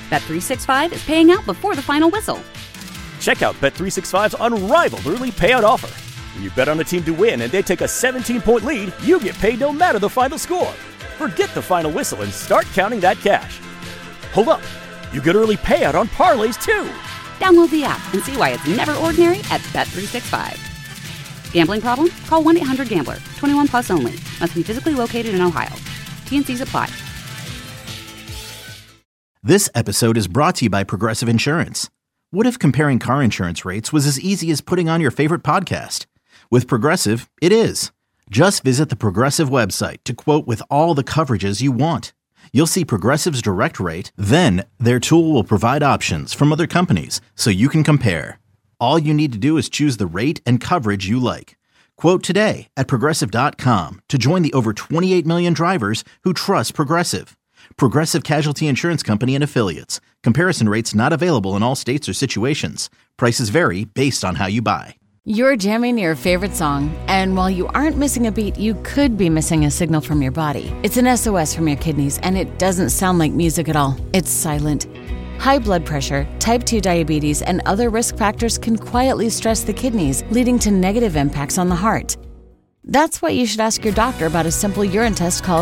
Bet365 is paying out before the final whistle. Check out Bet365's unrivaled early payout offer. When you bet on a team to win and they take a 17-point lead, you get paid no matter the final score. Forget the final whistle and start counting that cash. Hold up. You get early payout on parlays, too. Download the app and see why it's never ordinary at Bet365. Gambling problem? Call 1-800-GAMBLER. 21 plus only. Must be physically located in Ohio. T&Cs apply. This episode is brought to you by Progressive Insurance. What if comparing car insurance rates was as easy as putting on your favorite podcast? With Progressive, it is. Just visit the Progressive website to quote with all the coverages you want. You'll see Progressive's direct rate, then their tool will provide options from other companies so you can compare. All you need to do is choose the rate and coverage you like. Quote today at Progressive.com to join the over 28 million drivers who trust Progressive. Progressive Casualty Insurance Company and Affiliates. Comparison rates not available in all states or situations. Prices vary based on how you buy. You're jamming your favorite song, and while you aren't missing a beat, you could be missing a signal from your body. It's an SOS from your kidneys, and it doesn't sound like music at all. It's silent. High blood pressure, type 2 diabetes, and other risk factors can quietly stress the kidneys, leading to negative impacts on the heart. That's why you should ask your doctor about a simple urine test called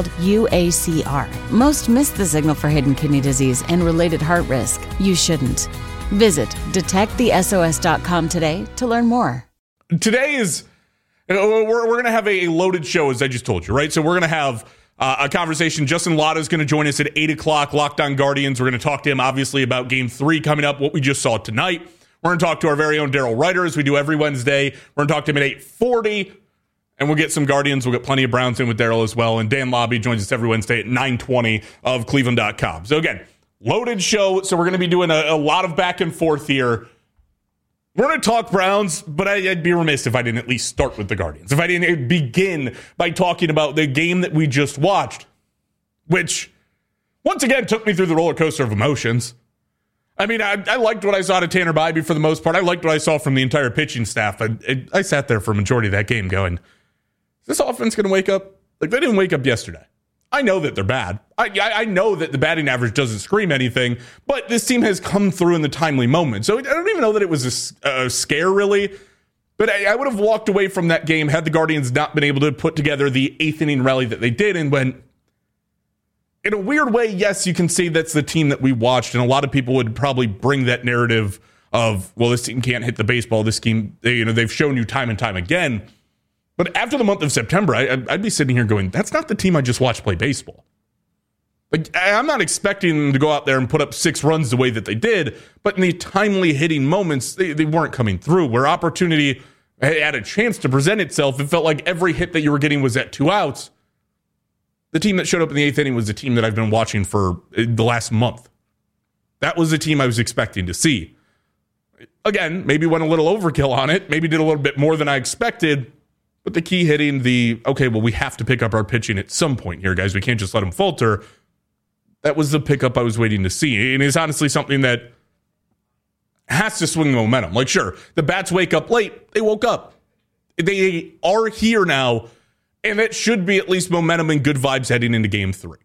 UACR. Most miss the signal for hidden kidney disease and related heart risk. You shouldn't. Visit detectthesos.com today to learn more. Today is, we're going to have a loaded show, as I just told you, right? So we're going to have a conversation. Justin Latta is going to join us at 8 o'clock, Locked On Guardians. We're going to talk to him, obviously, about Game 3 coming up, what we just saw tonight. We're going to talk to our very own Daryl Ryder, as we do every Wednesday. We're going to talk to him at 8:40. And we'll get some Guardians. We'll get plenty of Browns in with Daryl as well. And Dan Lobby joins us every Wednesday at 9:20 of Cleveland.com. So again, loaded show. So we're going to be doing a lot of back and forth here. We're going to talk Browns, but I'd be remiss if I didn't at least start with the Guardians. If I didn't begin by talking about the game that we just watched, which once again took me through the roller coaster of emotions. I mean, I liked what I saw to Tanner Bybee for the most part. I liked what I saw from the entire pitching staff. I sat there for a majority of that game going, is this offense going to wake up? Like, they didn't wake up yesterday. I know that they're bad. I know that the batting average doesn't scream anything, but this team has come through in the timely moment. So I don't even know that it was a scare, really. But I would have walked away from that game had the Guardians not been able to put together the 8th inning rally that they did. And when, in a weird way, yes, you can say that's the team that we watched. And a lot of people would probably bring that narrative of, well, this team can't hit the baseball. This team, they've shown you time and time again. But after the month of September, I'd be sitting here going, that's not the team I just watched play baseball. Like, I'm not expecting them to go out there and put up 6 runs the way that they did, but in the timely hitting moments, they weren't coming through. Where opportunity had a chance to present itself, it felt like every hit that you were getting was at 2 outs. The team that showed up in the 8th inning was the team that I've been watching for the last month. That was the team I was expecting to see. Again, maybe went a little overkill on it, maybe did a little bit more than I expected. But the key hitting, we have to pick up our pitching at some point here, guys. We can't just let them falter. That was the pickup I was waiting to see. And it's honestly something that has to swing the momentum. Like, sure, the bats wake up late. They woke up. They are here now. And that should be at least momentum and good vibes heading into Game 3.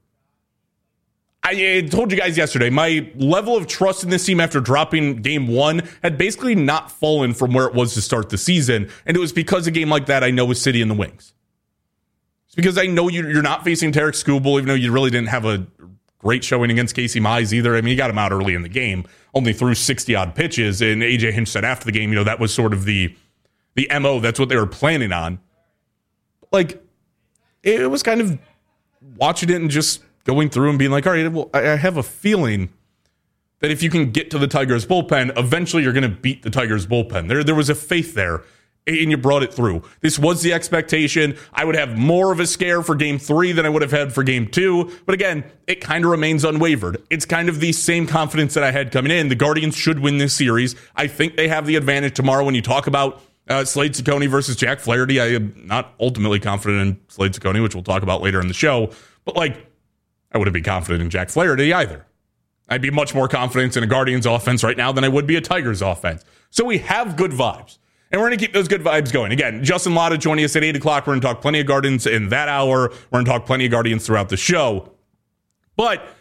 I told you guys yesterday, my level of trust in this team after dropping Game 1 had basically not fallen from where it was to start the season. And it was because a game like that I know is City in the wings. It's because I know you're not facing Tarek Skubal, even though you really didn't have a great showing against Casey Mize either. I mean, you got him out early in the game, only threw 60-odd pitches. And AJ Hinch said after the game, that was sort of the MO. That's what they were planning on. Like, it was kind of watching it and just going through and being like, all right, well, I have a feeling that if you can get to the Tigers bullpen, eventually you're going to beat the Tigers bullpen. There was a faith there, and you brought it through. This was the expectation. I would have more of a scare for Game 3 than I would have had for Game 2. But again, it kind of remains unwavered. It's kind of the same confidence that I had coming in. The Guardians should win this series. I think they have the advantage tomorrow when you talk about Slade Ciccone versus Jack Flaherty. I am not ultimately confident in Slade Ciccone, which we'll talk about later in the show. But I wouldn't be confident in Jack Flaherty either. I'd be much more confident in a Guardians offense right now than I would be a Tigers offense. So we have good vibes. And we're going to keep those good vibes going. Again, Justin Latta joining us at 8 o'clock. We're going to talk plenty of Guardians in that hour. We're going to talk plenty of Guardians throughout the show. But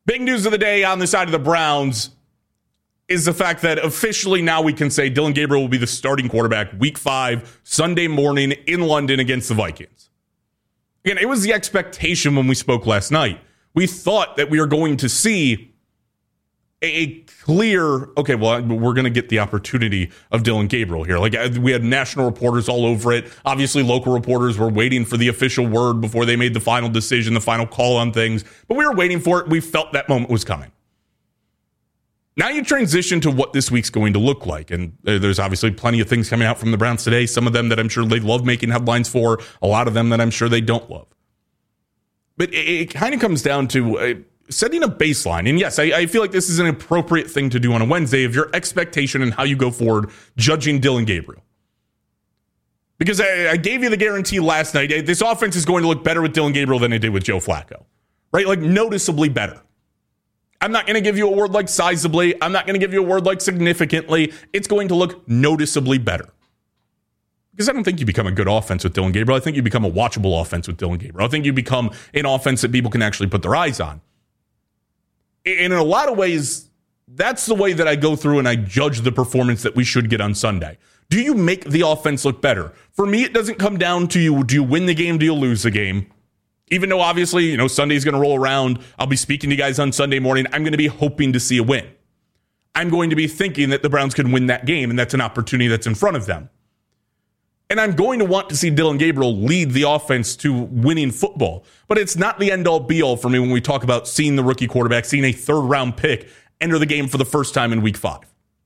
Big news of the day on the side of the Browns is the fact that officially now we can say Dillon Gabriel will be the starting quarterback week 5, Sunday morning in London against the Vikings. Again, it was the expectation when we spoke last night. We thought that we were going to see a clear, okay, well, we're going to get the opportunity of Dillon Gabriel here. Like, we had national reporters all over it. Obviously, local reporters were waiting for the official word before they made the final decision, the final call on things. But we were waiting for it. We felt that moment was coming. Now you transition to what this week's going to look like. And there's obviously plenty of things coming out from the Browns today. Some of them that I'm sure they love making headlines for. A lot of them that I'm sure they don't love. But it kind of comes down to setting a baseline. And yes, I feel like this is an appropriate thing to do on a Wednesday of your expectation and how you go forward judging Dillon Gabriel. Because I gave you the guarantee last night. This offense is going to look better with Dillon Gabriel than it did with Joe Flacco. Right? Like, noticeably better. I'm not going to give you a word like sizably. I'm not going to give you a word like significantly. It's going to look noticeably better. Because I don't think you become a good offense with Dillon Gabriel. I think you become a watchable offense with Dillon Gabriel. I think you become an offense that people can actually put their eyes on. And in a lot of ways, that's the way that I go through and I judge the performance that we should get on Sunday. Do you make the offense look better? For me, it doesn't come down to do you win the game, do you lose the game? Even though obviously, Sunday's going to roll around. I'll be speaking to you guys on Sunday morning. I'm going to be hoping to see a win. I'm going to be thinking that the Browns can win that game, and that's an opportunity that's in front of them. And I'm going to want to see Dillon Gabriel lead the offense to winning football. But it's not the end-all, be-all for me when we talk about seeing the rookie quarterback, seeing a third-round pick enter the game for the first time in week 5.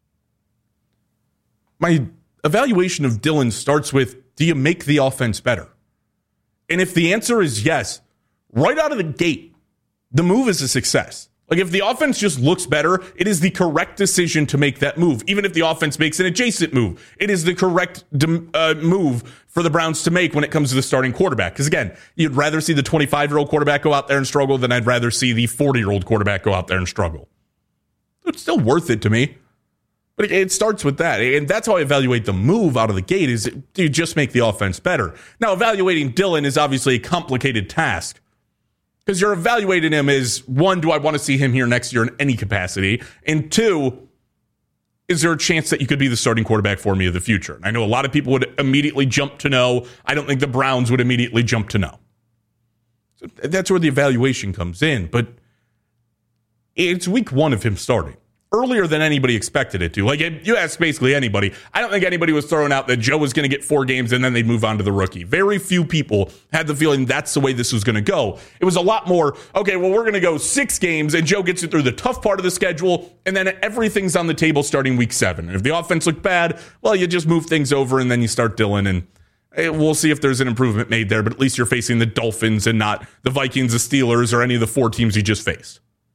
My evaluation of Dillon starts with, do you make the offense better? And if the answer is yes, right out of the gate, the move is a success. Like, if the offense just looks better, it is the correct decision to make that move. Even if the offense makes an adjacent move, it is the correct move for the Browns to make when it comes to the starting quarterback. Because again, you'd rather see the 25-year-old quarterback go out there and struggle than I'd rather see the 40-year-old quarterback go out there and struggle. It's still worth it to me. But it starts with that. And that's how I evaluate the move out of the gate is, do you just make the offense better? Now, evaluating Dillon is obviously a complicated task. Because you're evaluating him as, one, do I want to see him here next year in any capacity? And two, is there a chance that you could be the starting quarterback for me of the future? And I know a lot of people would immediately jump to no. I don't think the Browns would immediately jump to no. So that's where the evaluation comes in. But it's week 1 of him starting. Earlier than anybody expected it to. Like, you ask basically anybody. I don't think anybody was throwing out that Joe was going to get 4 games and then they'd move on to the rookie. Very few people had the feeling that's the way this was going to go. It was a lot more, okay, well, we're going to go 6 games and Joe gets it through the tough part of the schedule and then everything's on the table starting week 7. And if the offense looked bad, well, you just move things over and then you start Dillon and we'll see if there's an improvement made there. But at least you're facing the Dolphins and not the Vikings, the Steelers, or any of the 4 teams you just faced.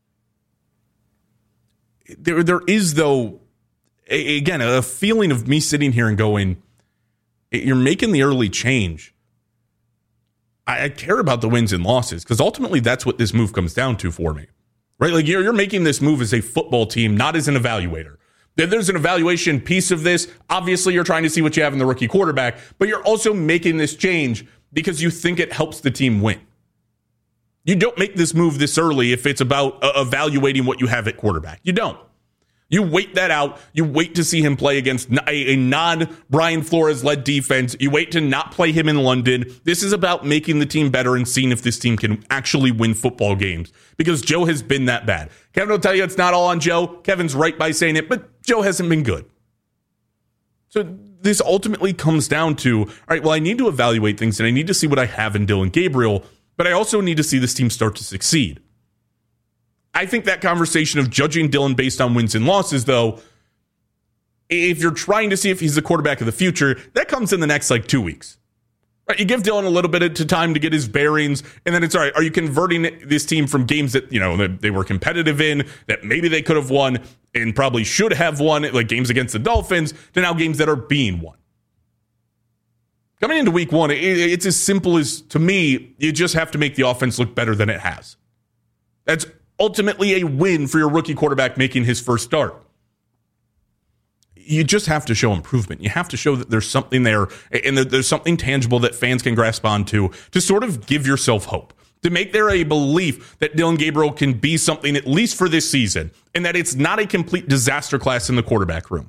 There is, though, again, a feeling of me sitting here and going, you're making the early change. I care about the wins and losses because ultimately that's what this move comes down to for me, right? Like you're making this move as a football team, not as an evaluator. There's an evaluation piece of this. Obviously, you're trying to see what you have in the rookie quarterback, but you're also making this change because you think it helps the team win. You don't make this move this early if it's about evaluating what you have at quarterback. You don't. You wait that out. You wait to see him play against a non-Brian Flores-led defense. You wait to not play him in London. This is about making the team better and seeing if this team can actually win football games because Joe has been that bad. Kevin will tell you it's not all on Joe. Kevin's right by saying it, but Joe hasn't been good. So this ultimately comes down to, all right, well, I need to evaluate things and I need to see what I have in Dillon Gabriel, but I also need to see this team start to succeed. I think that conversation of judging Dillon based on wins and losses, though, if you're trying to see if he's the quarterback of the future, that comes in the next 2 weeks. Right? You give Dillon a little bit of time to get his bearings, and then it's all right. Are you converting this team from games that that they were competitive in, that maybe they could have won and probably should have won, like games against the Dolphins, to now games that are being won? Coming into week 1, it's as simple as, to me, you just have to make the offense look better than it has. That's ultimately a win for your rookie quarterback making his first start. You just have to show improvement. You have to show that there's something there and that there's something tangible that fans can grasp onto to sort of give yourself hope. to make there a belief that Dillon Gabriel can be something at least for this season, and that it's not a complete disaster class in the quarterback room.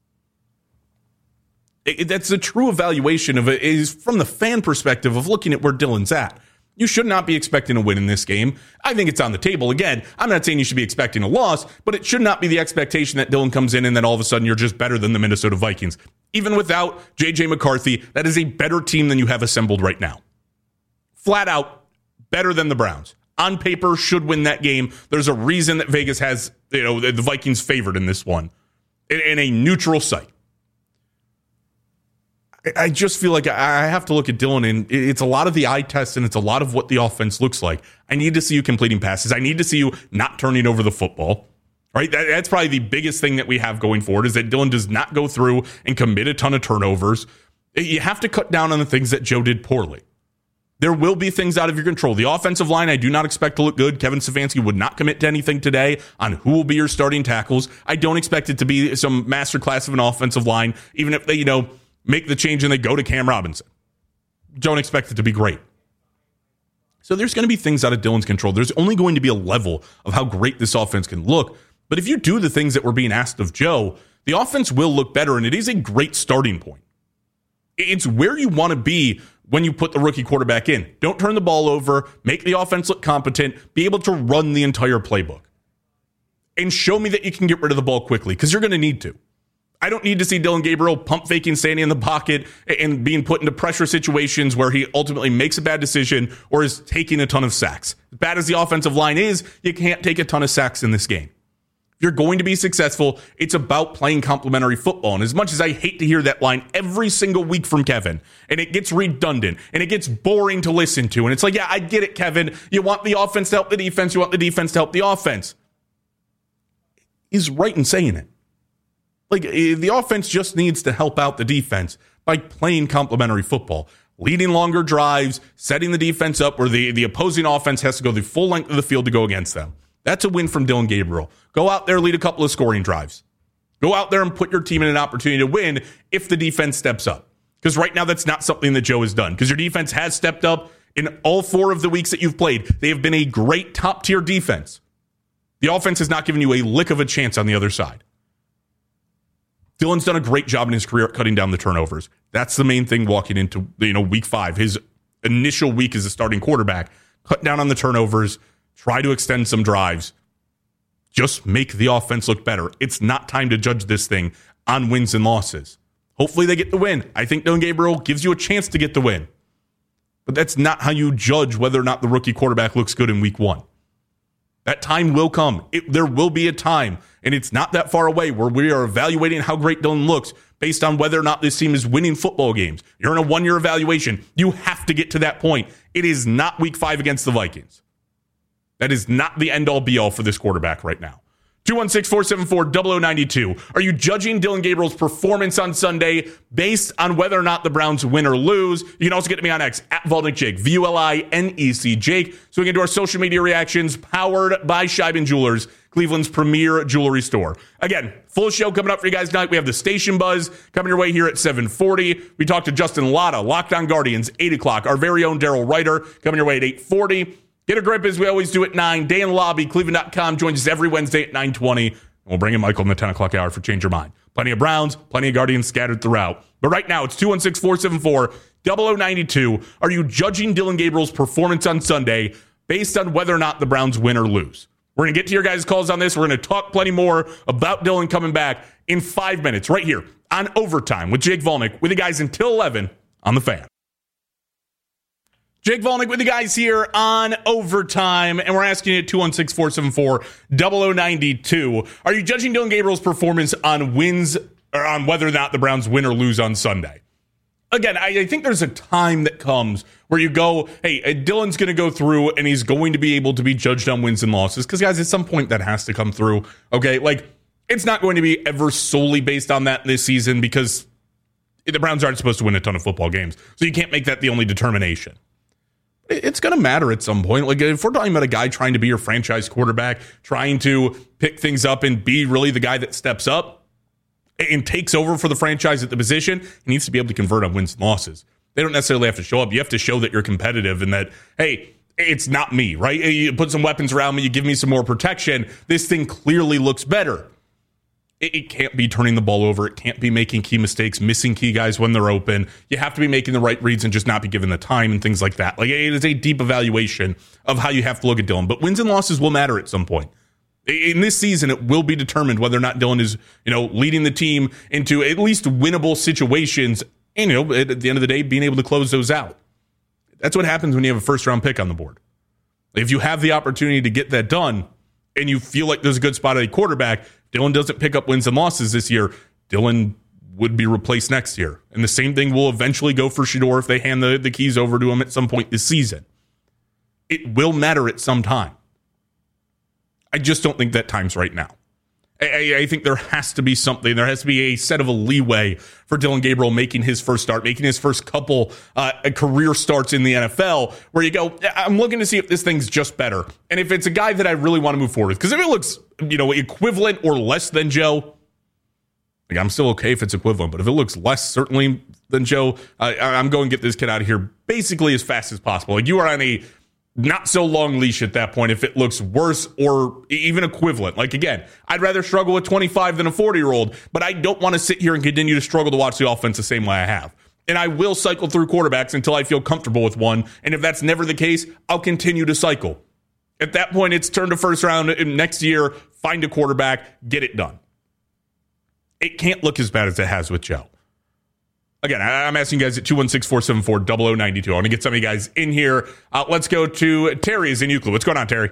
That's a true evaluation of it, is from the fan perspective of looking at where Dillon's at. You should not be expecting a win in this game. I think it's on the table. Again, I'm not saying you should be expecting a loss, but it should not be the expectation that Dillon comes in and then all of a sudden you're just better than the Minnesota Vikings. Even without J.J. McCarthy, that is a better team than you have assembled right now. Flat out better than the Browns. On paper, should win that game. There's a reason that Vegas has, the Vikings favored in this one in a neutral site. I just feel like I have to look at Dillon, and it's a lot of the eye test, and it's a lot of what the offense looks like. I need to see you completing passes. I need to see you not turning over the football. Right? That's probably the biggest thing that we have going forward, is that Dillon does not go through and commit a ton of turnovers. You have to cut down on the things that Joe did poorly. There will be things out of your control. The offensive line, I do not expect to look good. Kevin Stefanski would not commit to anything today on who will be your starting tackles. I don't expect it to be some masterclass of an offensive line, even if they, make the change and they go to Cam Robinson. Don't expect it to be great. So there's going to be things out of Dillon's control. There's only going to be a level of how great this offense can look. But if you do the things that were being asked of Joe, the offense will look better, and it is a great starting point. It's where you want to be when you put the rookie quarterback in. Don't turn the ball over, make the offense look competent, be able to run the entire playbook. And show me that you can get rid of the ball quickly, because you're going to need to. I don't need to see Dillon Gabriel pump faking, standing in the pocket, and being put into pressure situations where he ultimately makes a bad decision or is taking a ton of sacks. As bad as the offensive line is, you can't take a ton of sacks in this game. If you're going to be successful, it's about playing complementary football. And as much as I hate to hear that line every single week from Kevin, and it gets redundant, and it gets boring to listen to, and it's like, yeah, I get it, Kevin. You want the offense to help the defense. You want the defense to help the offense. He's right in saying it. Like, the offense just needs to help out the defense by playing complementary football, leading longer drives, setting the defense up where the opposing offense has to go the full length of the field to go against them. That's a win from Dillon Gabriel. Go out there, lead a couple of scoring drives. Go out there and put your team in an opportunity to win if the defense steps up. Because right now, that's not something that Joe has done. Because your defense has stepped up in all 4 of the weeks that you've played. They have been a great top-tier defense. The offense has not given you a lick of a chance on the other side. Dillon's done a great job in his career at cutting down the turnovers. That's the main thing walking into week 5. His initial week as a starting quarterback. Cut down on the turnovers. Try to extend some drives. Just make the offense look better. It's not time to judge this thing on wins and losses. Hopefully they get the win. I think Dillon Gabriel gives you a chance to get the win. But that's not how you judge whether or not the rookie quarterback looks good in week 1. That time will come. There will be a time, and it's not that far away, where we are evaluating how great Dillon looks based on whether or not this team is winning football games. You're in a 1-year evaluation. You have to get to that point. It is not week 5 against the Vikings. That is not the end-all, be-all for this quarterback right now. 216-474-0092. Are you judging Dillon Gabriel's performance on Sunday based on whether or not the Browns win or lose? You can also get to me on X, at Volnick Jake, VULINEC Jake. So we can do our social media reactions, powered by Scheiben Jewelers, Cleveland's premier jewelry store. Again, full show coming up for you guys tonight. We have the Station Buzz coming your way here at 7:40. We talked to Justin Latta, Locked On Guardians, 8 o'clock. Our very own Daryl Ryder coming your way at 8:40. Get a grip as we always do at 9. Day in the Lobby, Cleveland.com joins us every Wednesday at 9:20. We'll bring in Michael in the 10 o'clock hour for Change Your Mind. Plenty of Browns, plenty of Guardians scattered throughout. But right now, it's 216-474-0092. Are you judging Dillon Gabriel's performance on Sunday based on whether or not the Browns win or lose? We're going to get to your guys' calls on this. We're going to talk plenty more about Dillon coming back in 5 minutes right here on Overtime with Jake Volnick with you guys until 11 on The Fan. Jake Volnick with you guys here on Overtime, and we're asking you at 216-474-0092. Are you judging Dillon Gabriel's performance on wins, or on whether or not the Browns win or lose on Sunday? Again, I think there's a time that comes where you go, hey, Dillon's going to go through and he's going to be able to be judged on wins and losses. Because, guys, at some point that has to come through. Okay, like, it's not going to be ever solely based on that this season, because the Browns aren't supposed to win a ton of football games. So you can't make that the only determination. It's going to matter at some point. Like, if we're talking about a guy trying to be your franchise quarterback, trying to pick things up and be really the guy that steps up and takes over for the franchise at the position, he needs to be able to convert on wins and losses. They don't necessarily have to show up. You have to show that you're competitive and that, hey, it's not me, right? You put some weapons around me, you give me some more protection. This thing clearly looks better. It can't be turning the ball over. It can't be making key mistakes, missing key guys when they're open. You have to be making the right reads and just not be given the time and things like that. Like, it is a deep evaluation of how you have to look at Dillon. But wins and losses will matter at some point. In this season, it will be determined whether or not Dillon is, leading the team into at least winnable situations and, at the end of the day, being able to close those out. That's what happens when you have a first-round pick on the board. If you have the opportunity to get that done and you feel like there's a good spot at a quarterback, Dillon doesn't pick up wins and losses this year, Dillon would be replaced next year. And the same thing will eventually go for Shedeur if they hand the keys over to him at some point this season. It will matter at some time. I just don't think that time's right now. I think there has to be something. There has to be a set of a leeway for Dillon Gabriel making his first start, making his first couple career starts in the NFL, where you go, I'm looking to see if this thing's just better. And if it's a guy that I really want to move forward with, because if it looks, equivalent or less than Joe, like, I'm still okay if it's equivalent. But if it looks less certainly than Joe, I'm going to get this kid out of here basically as fast as possible. Like, you are on a not so long leash at that point if it looks worse or even equivalent. Like, again, I'd rather struggle with 25 than a 40-year-old, but I don't want to sit here and continue to struggle to watch the offense the same way I have. And I will cycle through quarterbacks until I feel comfortable with one. And if that's never the case, I'll continue to cycle. At that point, it's turn to first round next year, find a quarterback, get it done. It can't look as bad as it has with Joe. Again, I'm asking you guys at 216-474-0092. I want to get some of you guys in here. Let's go to Terry is in Euclid. What's going on, Terry?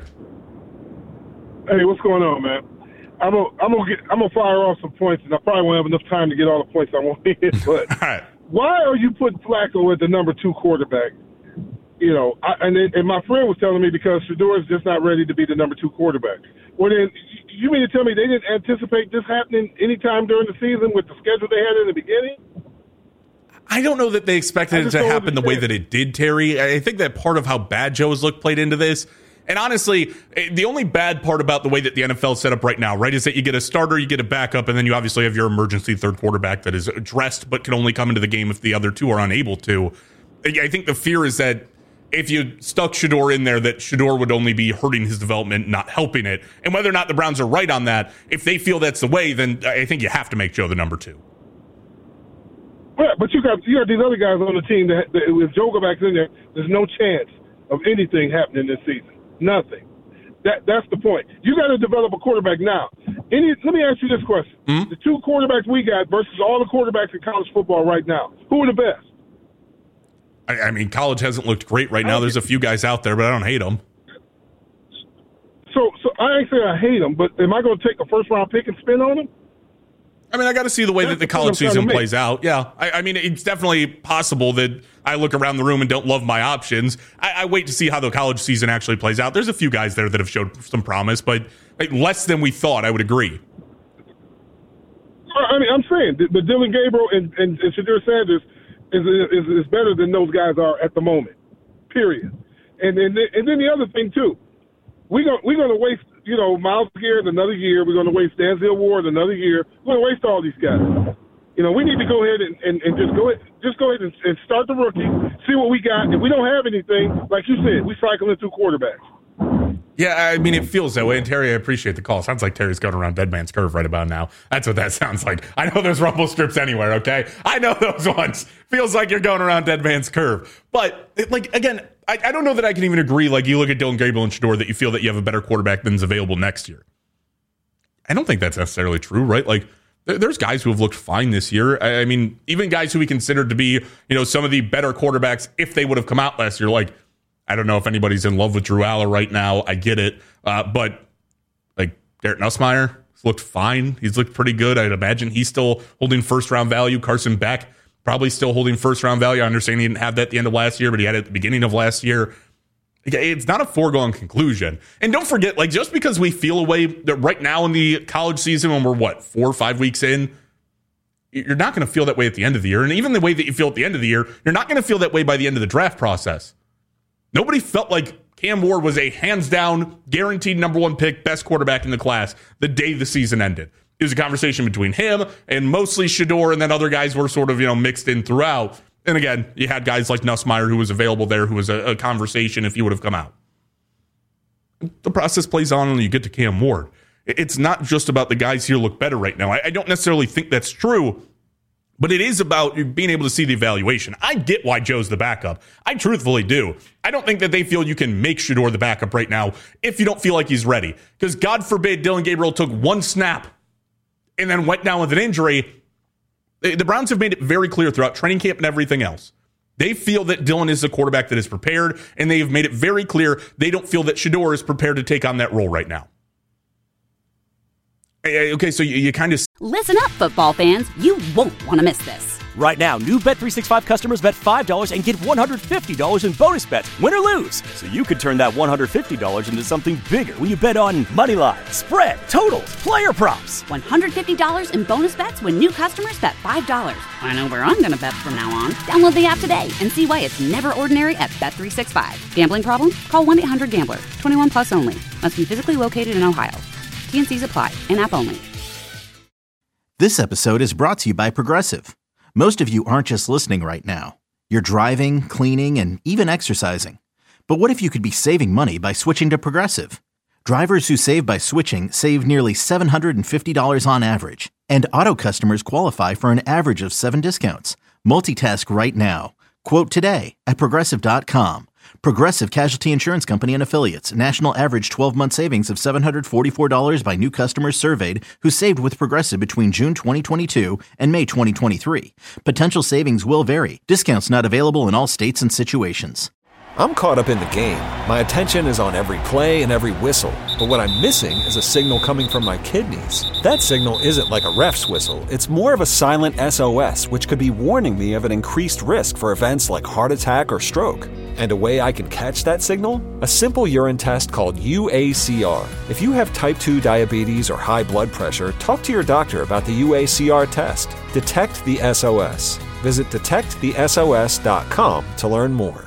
Hey, what's going on, man? I'm gonna fire off some points, and I probably won't have enough time to get all the points I want to hit. But right. Why are you putting Flacco at the number 2 quarterback? And my friend was telling me because Shedeur is just not ready to be the number 2 quarterback. Well, then you mean to tell me they didn't anticipate this happening anytime during the season with the schedule they had in the beginning? I don't know that they expected it to happen the way that it did, Terry. I think that part of how bad Joe's look played into this. And honestly, the only bad part about the way that the NFL is set up right now, right, is that you get a starter, you get a backup, and then you obviously have your emergency third quarterback that is dressed but can only come into the game if the other two are unable to. I think the fear is that if you stuck Shedeur in there, that Shedeur would only be hurting his development, not helping it. And whether or not the Browns are right on that, if they feel that's the way, then I think you have to make Joe the number 2. Yeah, but you got these other guys on the team that if Joe go back in there, there's no chance of anything happening this season. Nothing. That's the point. You got to develop a quarterback now. Let me ask you this question: The 2 quarterbacks we got versus all the quarterbacks in college football right now, who are the best? I mean, college hasn't looked great right now. There's a few guys out there, but I don't hate them. So I ain't saying I hate them, but am I going to take a first-round pick and spin on them? I mean, I got to see the way that the college season plays out. Yeah, I mean, it's definitely possible that I look around the room and don't love my options. I wait to see how the college season actually plays out. There's a few guys there that have showed some promise, but less than we thought, I would agree. I mean, I'm saying the Dillon Gabriel and Shedeur Sanders is better than those guys are at the moment, period. And then the other thing, too, we're going to waste, Myles Garrett another year. We're going to waste Denzel Ward another year. We're going to waste all these guys. We need to go ahead and just go ahead and start the rookie, see what we got. If we don't have anything, like you said, we cycle into quarterbacks. Yeah, I mean, it feels that way. And Terry, I appreciate the call. Sounds like Terry's going around Dead Man's Curve right about now. That's what that sounds like. I know there's rumble strips anywhere, okay? I know those ones. Feels like you're going around Dead Man's Curve. But, again, I don't know that I can even agree. Like, you look at Dillon Gabriel and Shedeur that you feel that you have a better quarterback than's available next year. I don't think that's necessarily true, right? Like, there's guys who have looked fine this year. I mean, even guys who we considered to be, some of the better quarterbacks if they would have come out last year. Like, I don't know if anybody's in love with Drew Aller right now. I get it. But, like, Garrett Nussmeier has looked fine. He's looked pretty good. I'd imagine he's still holding first-round value. Carson Beck probably still holding first-round value. I understand he didn't have that at the end of last year, but he had it at the beginning of last year. It's not a foregone conclusion. And don't forget, like, just because we feel a way that right now in the college season when we're, 4 or 5 weeks in, you're not going to feel that way at the end of the year. And even the way that you feel at the end of the year, you're not going to feel that way by the end of the draft process. Nobody felt like Cam Ward was a hands-down, guaranteed number 1 pick, best quarterback in the class the day the season ended. It was a conversation between him and mostly Shedeur, and then other guys were sort of, mixed in throughout. And again, you had guys like Nussmeier who was available there, who was a conversation if he would have come out. The process plays on and you get to Cam Ward. It's not just about the guys here look better right now. I don't necessarily think that's true, but it is about being able to see the evaluation. I get why Joe's the backup. I truthfully do. I don't think that they feel you can make Shedeur the backup right now if you don't feel like he's ready. Because God forbid Dillon Gabriel took one snap and then went down with an injury. The Browns have made it very clear throughout training camp and everything else. They feel that Dillon is the quarterback that is prepared, and they have made it very clear they don't feel that Shedeur is prepared to take on that role right now. Okay, so you kind of... Listen up, football fans. You won't want to miss this. Right now, new Bet365 customers bet $5 and get $150 in bonus bets, win or lose. So you could turn that $150 into something bigger when you bet on money line, spread, totals, player props. $150 in bonus bets when new customers bet $5. I know where I'm going to bet from now on. Download the app today and see why it's never ordinary at Bet365. Gambling problem? Call 1-800-GAMBLER. 21 plus only. Must be physically located in Ohio. T&Cs apply. In-app only. This episode is brought to you by Progressive. Most of you aren't just listening right now. You're driving, cleaning, and even exercising. But what if you could be saving money by switching to Progressive? Drivers who save by switching save nearly $750 on average. And auto customers qualify for an average of 7 discounts. Multitask right now. Quote today at Progressive.com. Progressive Casualty Insurance Company and Affiliates. National average 12-month savings of $744 by new customers surveyed who saved with Progressive between June 2022 and May 2023. Potential savings will vary. Discounts not available in all states and situations. I'm caught up in the game. My attention is on every play and every whistle. But what I'm missing is a signal coming from my kidneys. That signal isn't like a ref's whistle. It's more of a silent SOS, which could be warning me of an increased risk for events like heart attack or stroke. And a way I can catch that signal? A simple urine test called UACR. If you have type 2 diabetes or high blood pressure, talk to your doctor about the UACR test. Detect the SOS. Visit detectthesos.com to learn more.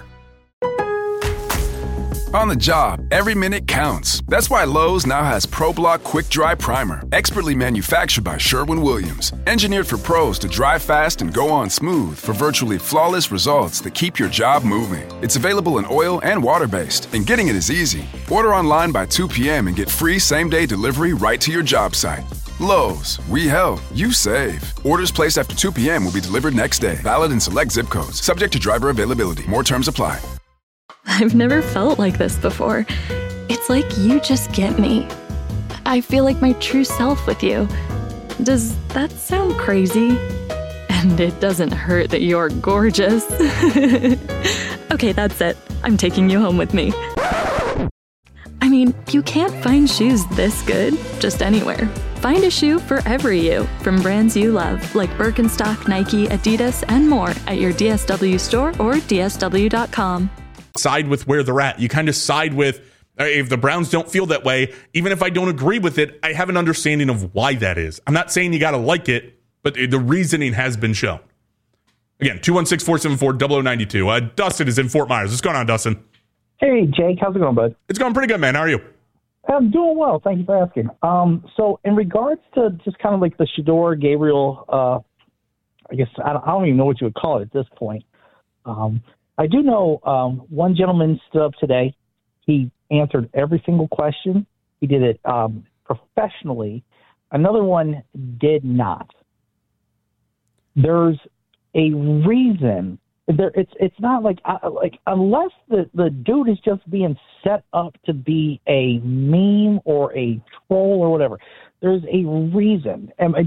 On the job, every minute counts. That's why Lowe's now has ProBlock Quick Dry Primer, expertly manufactured by Sherwin-Williams. Engineered for pros to dry fast and go on smooth for virtually flawless results that keep your job moving. It's available in oil and water-based, and getting it is easy. Order online by 2 p.m. and get free same-day delivery right to your job site. Lowe's, we help, you save. Orders placed after 2 p.m. will be delivered next day. Valid in select zip codes. Subject to driver availability. More terms apply. I've never felt like this before. It's like you just get me. I feel like my true self with you. Does that sound crazy? And it doesn't hurt that you're gorgeous. Okay, that's it. I'm taking you home with me. I mean, you can't find shoes this good just anywhere. Find a shoe for every you from brands you love, like Birkenstock, Nike, Adidas, and more at your DSW store or DSW.com. Side with where they're at. You kind of side with, if the Browns don't feel that way, even if I don't agree with it, I have an understanding of why that is. I'm not saying you got to like it, but the reasoning has been shown. Again, 216-474-0092. Dustin is in Fort Myers. What's going on, Dustin? Hey, Jake. How's it going, bud? It's going pretty good, man. How are you? I'm doing well. Thank you for asking. So in regards to just kind of like the Shedeur Gabriel, I guess I don't even know what you would call it at this point. I do know one gentleman stood up today. He answered every single question. He did it professionally. Another one did not. There's a reason. It's not like unless the dude is just being set up to be a meme or a troll or whatever. There's a reason, and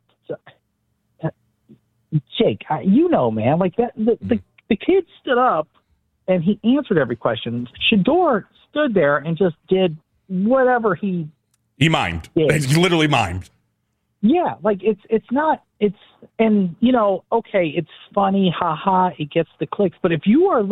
Jake, you know, man, like that the kid stood up and he answered every question. Shedeur stood there and just did whatever he mimed. Did. He literally mimed. Yeah, like and you know, okay, it's funny, haha, it gets the clicks. But if you are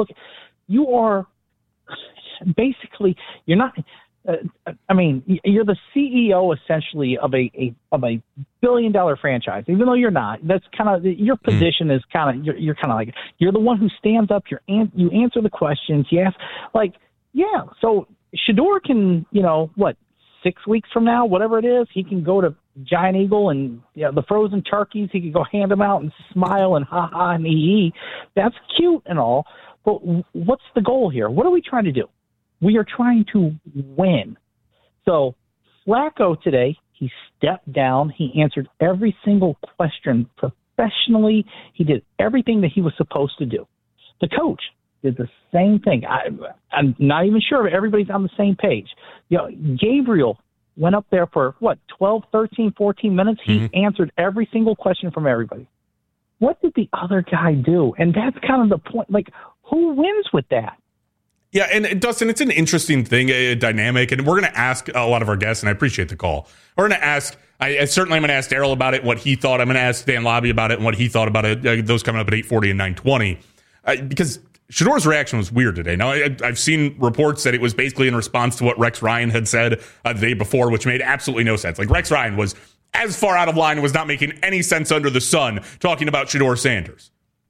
basically, you're not. You're the CEO essentially of a $1 billion franchise, even though you're not. That's kind of your position is kind of you're kind of like you're the one who stands up. You answer the questions. You ask, like, yeah. So Shedeur can, 6 weeks from now, whatever it is, he can go to Giant Eagle and the frozen turkeys. He could go hand them out and smile and ha-ha and ee. That's cute and all, but what's the goal here? What are we trying to do? We are trying to win. So Flacco today, he stepped down. He answered every single question professionally. He did everything that he was supposed to do. The coach did the same thing. I'm not even sure if everybody's on the same page. Gabriel went up there for, 12, 13, 14 minutes? He answered every single question from everybody. What did the other guy do? And that's kind of the point. Like, who wins with that? Yeah, and Dustin, it's an interesting thing, a dynamic, and we're going to ask a lot of our guests, and I appreciate the call. We're going to ask, I certainly am going to ask Daryl about it, what he thought. I'm going to ask Dan Lobby about it and what he thought about it. Those coming up at 8:40 and 9:20. Because Shedor's reaction was weird today. Now, I've seen reports that it was basically in response to what Rex Ryan had said the day before, which made absolutely no sense. Like, Rex Ryan was as far out of line and was not making any sense under the sun talking about Shedeur Sanders.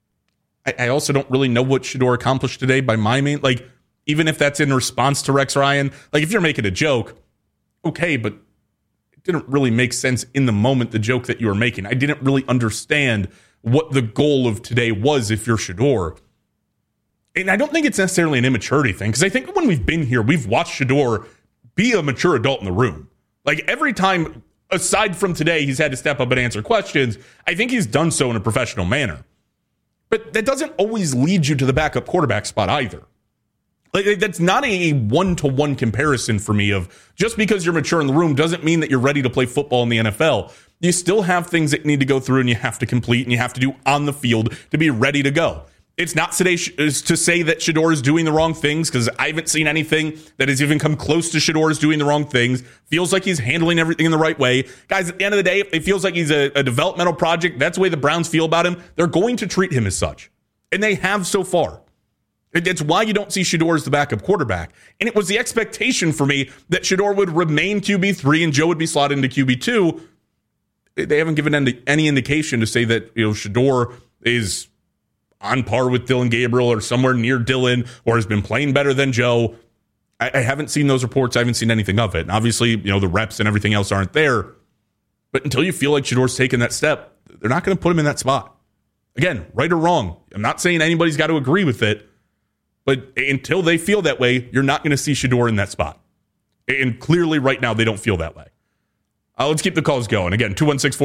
I also don't really know what Shedeur accomplished today by my main, like, even if that's in response to Rex Ryan. Like, if you're making a joke, okay, but it didn't really make sense in the moment, the joke that you were making. I didn't really understand what the goal of today was if you're Shedeur. And I don't think it's necessarily an immaturity thing, because I think when we've been here, we've watched Shedeur be a mature adult in the room. Like, every time, aside from today, he's had to step up and answer questions, I think he's done so in a professional manner. But that doesn't always lead you to the backup quarterback spot either. Like, that's not a one-to-one comparison for me of just because you're mature in the room doesn't mean that you're ready to play football in the NFL. You still have things that you need to go through and you have to complete and you have to do on the field to be ready to go. It's not today to say that Shedeur is doing the wrong things, because I haven't seen anything that has even come close to Shedeur is doing the wrong things. Feels like he's handling everything in the right way. Guys, at the end of the day, it feels like he's a developmental project. That's the way the Browns feel about him. They're going to treat him as such. And they have so far. It's why you don't see Shedeur as the backup quarterback. And it was the expectation for me that Shedeur would remain QB3 and Joe would be slotted into QB2. They haven't given any indication to say that, Shedeur is on par with Dillon Gabriel or somewhere near Dillon or has been playing better than Joe. I haven't seen those reports. I haven't seen anything of it. And obviously, the reps and everything else aren't there. But until you feel like Shedeur's taken that step, they're not going to put him in that spot. Again, right or wrong. I'm not saying anybody's got to agree with it. But until they feel that way, you're not going to see Shedeur in that spot. And clearly right now they don't feel that way. Let's keep the calls going. Again,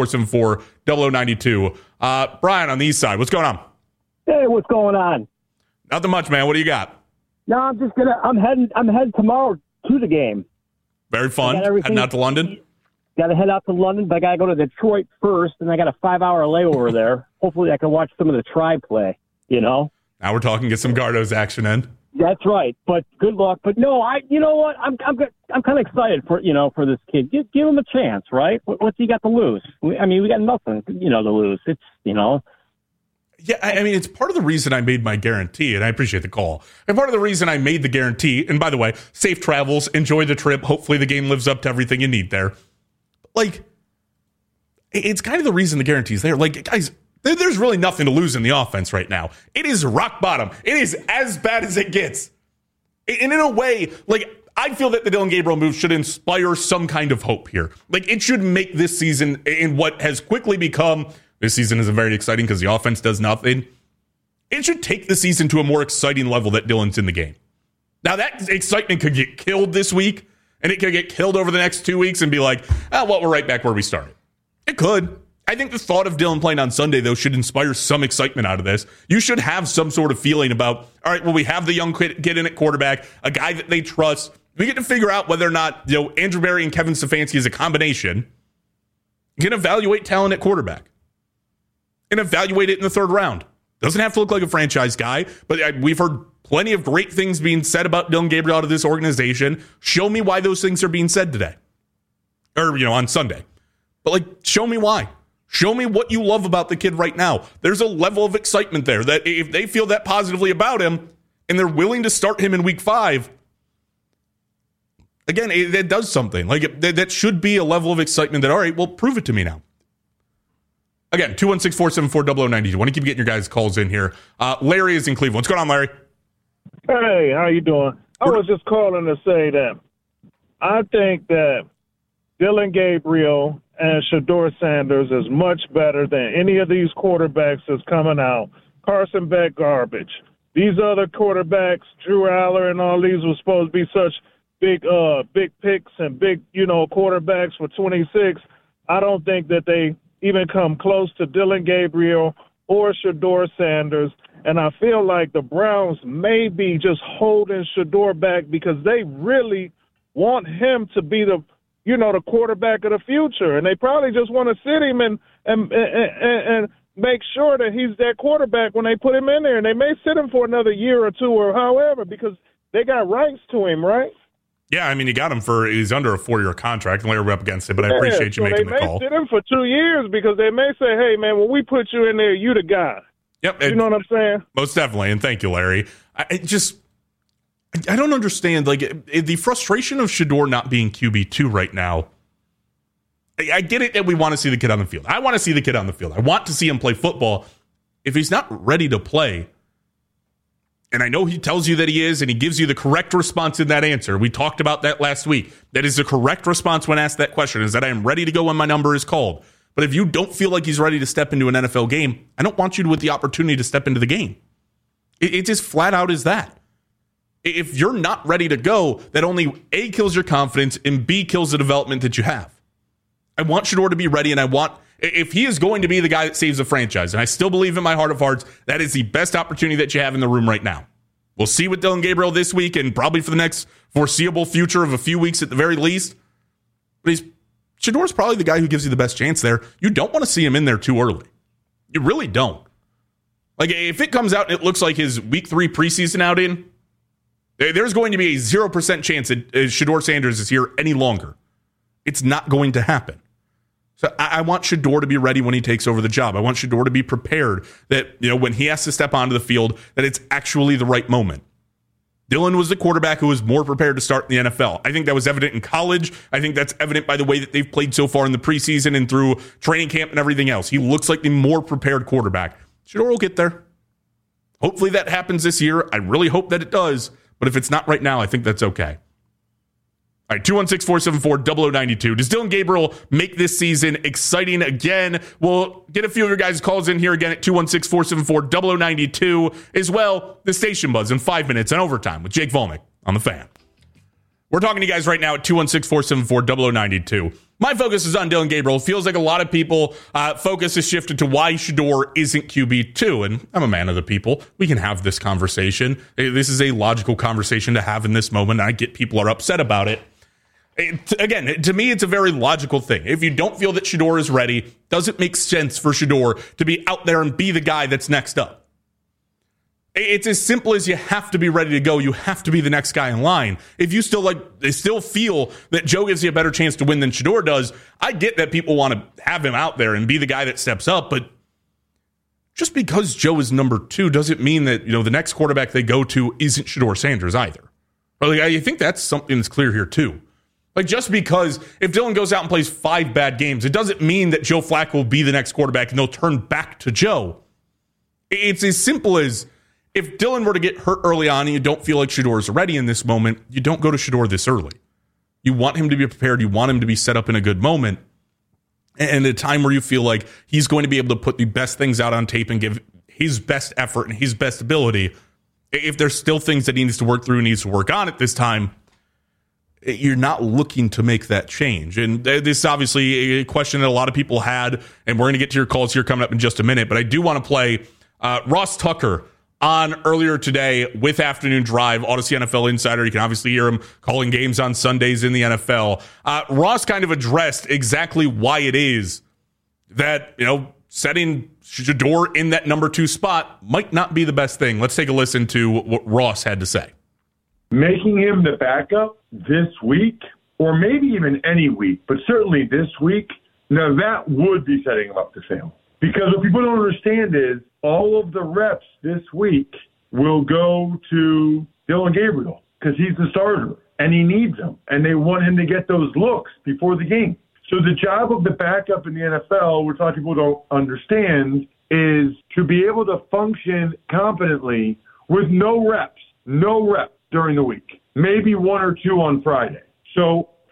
216-474-0092. Brian on the east side, what's going on? Hey, what's going on? Nothing much, man. What do you got? No, I'm heading tomorrow to the game. Very fun. Heading out to London? Got to head out to London, but I got to go to Detroit first, and I got a 5-hour layover there. Hopefully I can watch some of the Tribe play, Now we're talking, get some Gardos action in. That's right. But good luck. But no, you know what? I'm kind of excited for this kid. Give him a chance, right? What's he got to lose? We got nothing, to lose. It's, Yeah, I mean, it's part of the reason I made my guarantee, and I appreciate the call. And part of the reason I made the guarantee, and by the way, safe travels, enjoy the trip. Hopefully the game lives up to everything you need there. Like, it's kind of the reason the guarantee's there. Like, guys, there's really nothing to lose in the offense right now. It is rock bottom. It is as bad as it gets. And in a way, like, I feel that the Dillon Gabriel move should inspire some kind of hope here. Like, it should make this season, in what has quickly become, this season isn't very exciting because the offense does nothing. It should take the season to a more exciting level that Dillon's in the game. Now, that excitement could get killed this week, and it could get killed over the next 2 weeks and be like, we're right back where we started. It could. I think the thought of Dillon playing on Sunday, though, should inspire some excitement out of this. You should have some sort of feeling about, all right, well, we have the young kid in at quarterback, a guy that they trust. We get to figure out whether or not, Andrew Berry and Kevin Stefanski is a combination. You can evaluate talent at quarterback and evaluate it in the third round. Doesn't have to look like a franchise guy, but we've heard plenty of great things being said about Dillon Gabriel out of this organization. Show me why those things are being said today or, on Sunday. But, show me why. Show me what you love about the kid right now. There's a level of excitement there that if they feel that positively about him and they're willing to start him in week 5, again, that does something. That should be a level of excitement that, all right, well, prove it to me now. Again, 216-474-0092. I want to keep getting your guys' calls in here. Larry is in Cleveland. What's going on, Larry? Hey, how you doing? I was just calling to say that I think that Dillon Gabriel and Shedeur Sanders is much better than any of these quarterbacks that's coming out. Carson Beck, garbage. These other quarterbacks, Drew Aller and all these, were supposed to be such big picks and big, quarterbacks for 26. I don't think that they even come close to Dillon Gabriel or Shedeur Sanders. And I feel like the Browns may be just holding Shedeur back because they really want him to be the quarterback of the future. And they probably just want to sit him and make sure that he's that quarterback when they put him in there. And they may sit him for another year or two or however because they got rights to him, right? Yeah, I mean, you got him he's under a 4-year contract, and we're up against it, but I appreciate you making the call. They may sit him for 2 years because they may say, hey, man, when we put you in there, you the guy. Yep. You know what I'm saying? Most definitely, and thank you, Larry. I don't understand, the frustration of Shedeur not being QB2 right now. I get it that we want to see the kid on the field. I want to see the kid on the field. I want to see him play football. If he's not ready to play, and I know he tells you that he is, and he gives you the correct response in that answer. We talked about that last week. That is the correct response when asked that question, is that I am ready to go when my number is called. But if you don't feel like he's ready to step into an NFL game, I don't want you with the opportunity to step into the game. It just flat out is that. If you're not ready to go, that only A, kills your confidence, and B, kills the development that you have. I want Shedeur to be ready, and if he is going to be the guy that saves the franchise, and I still believe in my heart of hearts, that is the best opportunity that you have in the room right now. We'll see with Dillon Gabriel this week and probably for the next foreseeable future of a few weeks at the very least. But Shedeur's probably the guy who gives you the best chance there. You don't want to see him in there too early. You really don't. If it comes out and it looks like his week 3 preseason outing, there's going to be a 0% chance that Shedeur Sanders is here any longer. It's not going to happen. So I want Shedeur to be ready when he takes over the job. I want Shedeur to be prepared that, when he has to step onto the field, that it's actually the right moment. Dillon was the quarterback who was more prepared to start in the NFL. I think that was evident in college. I think that's evident by the way that they've played so far in the preseason and through training camp and everything else. He looks like the more prepared quarterback. Shedeur will get there. Hopefully that happens this year. I really hope that it does. But if it's not right now, I think that's okay. All right, 216-474-0092. Does Dillon Gabriel make this season exciting again? We'll get a few of your guys' calls in here again at 216-474-0092. As well, the Station Buzz in 5 minutes and overtime with Jake Volnick on The Fan. We're talking to you guys right now at 216-474-0092. My focus is on Dillon Gabriel. It feels like a lot of people focus has shifted to why Shedeur isn't QB2, and I'm a man of the people. We can have this conversation. This is a logical conversation to have in this moment. I get people are upset about it. Again, to me, it's a very logical thing. If you don't feel that Shedeur is ready, does it make sense for Shedeur to be out there and be the guy that's next up? It's as simple as you have to be ready to go. You have to be the next guy in line. If you still feel that Joe gives you a better chance to win than Shedeur does, I get that people want to have him out there and be the guy that steps up, but just because Joe is number 2 doesn't mean that, the next quarterback they go to isn't Shedeur Sanders either. I think that's something that's clear here too. Just because if Dillon goes out and plays 5 bad games, it doesn't mean that Joe Flacco will be the next quarterback and they'll turn back to Joe. It's as simple as if Dillon were to get hurt early on and you don't feel like Shedeur is ready in this moment, you don't go to Shedeur this early. You want him to be prepared. You want him to be set up in a good moment. And at a time where you feel like he's going to be able to put the best things out on tape and give his best effort and his best ability. If there's still things that he needs to work through and needs to work on at this time, you're not looking to make that change. And this is obviously a question that a lot of people had, and we're going to get to your calls here coming up in just a minute. But I do want to play Ross Tucker on earlier today with Afternoon Drive, Odyssey NFL Insider. You can obviously hear him calling games on Sundays in the NFL. Ross kind of addressed exactly why it is that, setting Shedeur in that number 2 spot might not be the best thing. Let's take a listen to what Ross had to say. Making him the backup this week, or maybe even any week, but certainly this week, now that would be setting him up to fail. Because what people don't understand is all of the reps this week will go to Dillon Gabriel because he's the starter and he needs them, and they want him to get those looks before the game. So the job of the backup in the NFL, which a lot of people don't understand, is to be able to function competently with no reps during the week, maybe 1 or 2 on Friday. So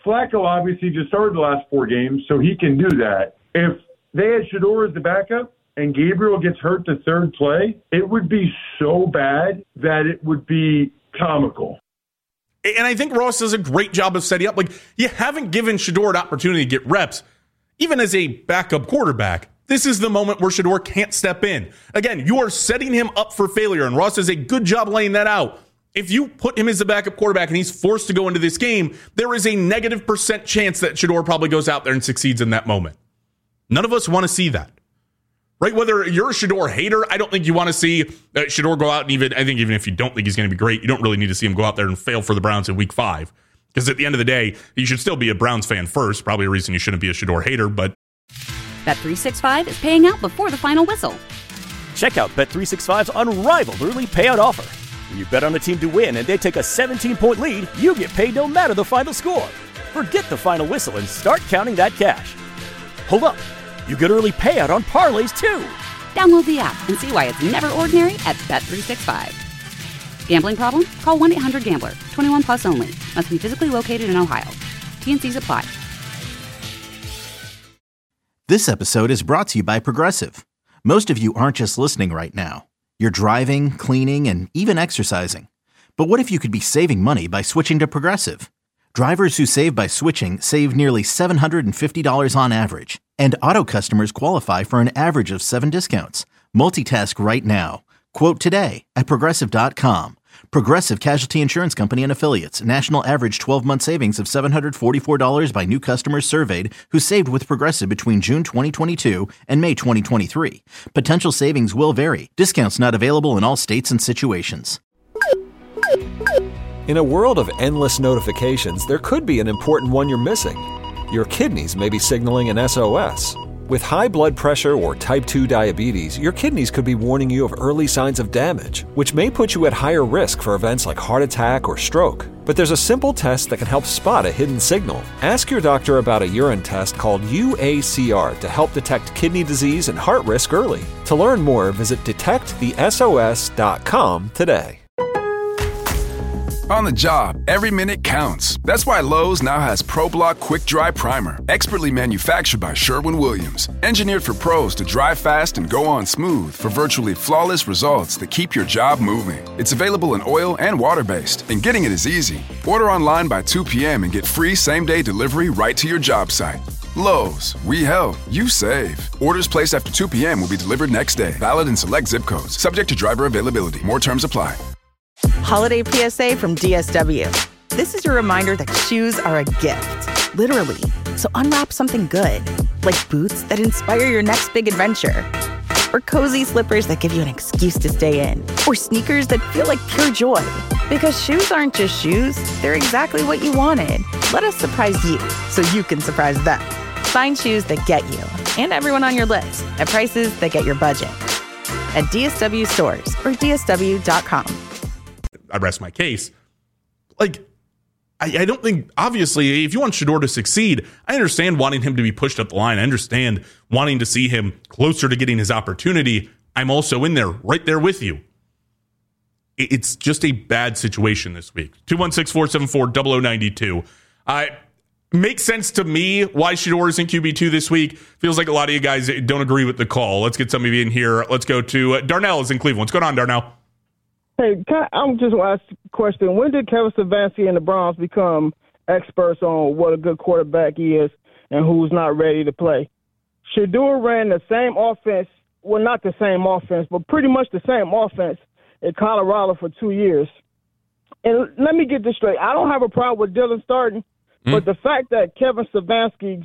Flacco obviously just started the last 4 games, so he can do that. If they had Shedeur as the backup and Gabriel gets hurt the third play, it would be so bad that it would be comical. And I think Ross does a great job of setting up. Like, you haven't given Shedeur an opportunity to get reps, even as a backup quarterback. This is the moment where Shedeur can't step in. Again, you are setting him up for failure, and Ross does a good job laying that out. If you put him as the backup quarterback and he's forced to go into this game, there is a negative % chance that Shedeur probably goes out there and succeeds in that moment. None of us want to see that. Right? Whether you're a Shedeur hater, I don't think you want to see Shedeur go out and I think even if you don't think he's going to be great, you don't really need to see him go out there and fail for the Browns in week 5. Because at the end of the day, you should still be a Browns fan first. Probably a reason you shouldn't be a Shedeur hater, but Bet365 is paying out before the final whistle. Check out Bet365's unrivaled early payout offer. When you bet on a team to win and they take a 17-point lead, you get paid no matter the final score. Forget the final whistle and start counting that cash. Hold up. You get early payout on parlays, too. Download the app and see why it's never ordinary at Bet365. Gambling problem? Call 1-800-GAMBLER. 21 plus only. Must be physically located in Ohio. T&Cs apply. This episode is brought to you by Progressive. Most of you aren't just listening right now. You're driving, cleaning, and even exercising. But what if you could be saving money by switching to Progressive? Drivers who save by switching save nearly $750 on average. And auto customers qualify for an average of 7 discounts. Multitask right now. Quote today at Progressive.com. Progressive Casualty Insurance Company and Affiliates. National average 12-month savings of $744 by new customers surveyed who saved with Progressive between June 2022 and May 2023. Potential savings will vary. Discounts not available in all states and situations. In a world of endless notifications, there could be an important one you're missing. Your kidneys may be signaling an SOS. With high blood pressure or type 2 diabetes, your kidneys could be warning you of early signs of damage, which may put you at higher risk for events like heart attack or stroke. But there's a simple test that can help spot a hidden signal. Ask your doctor about a urine test called UACR to help detect kidney disease and heart risk early. To learn more, visit detectthesos.com today. On the job, every minute counts. That's why Lowe's now has ProBlock Quick Dry Primer, expertly manufactured by Sherwin-Williams. Engineered for pros to dry fast and go on smooth for virtually flawless results that keep your job moving. It's available in oil and water-based, and getting it is easy. Order online by 2 p.m. and get free same-day delivery right to your job site. Lowe's, we help, you save. Orders placed after 2 p.m. will be delivered next day. Valid in select zip codes. Subject to driver availability. More terms apply. Holiday PSA from DSW. This is your reminder that shoes are a gift, literally. So unwrap something good, like boots that inspire your next big adventure, or cozy slippers that give you an excuse to stay in, or sneakers that feel like pure joy. Because shoes aren't just shoes, they're exactly what you wanted. Let us surprise you so you can surprise them. Find shoes that get you and everyone on your list at prices that get your budget at DSW stores or DSW.com. I rest my case. Like, I don't think, obviously, if you want Shedeur to succeed, I understand wanting him to be pushed up the line. I understand wanting to see him closer to getting his opportunity. I'm also in there, right there with you. It's just a bad situation this week. 216-474-0092. Makes sense to me why Shedeur is in QB2 this week. Feels like a lot of you guys don't agree with the call. Let's get some of you in here. Let's go to Darnell is in Cleveland. What's going on, Darnell? Hey, I'm just want to ask a question. When did Kevin Stefanski and the Browns become experts on what a good quarterback is and who's not ready to play? Shedeur ran the same offense, well, not the same offense, but pretty much the same offense in Colorado for 2 years. And let me get this straight. I don't have a problem with Dillon starting, but the fact that Kevin Stefanski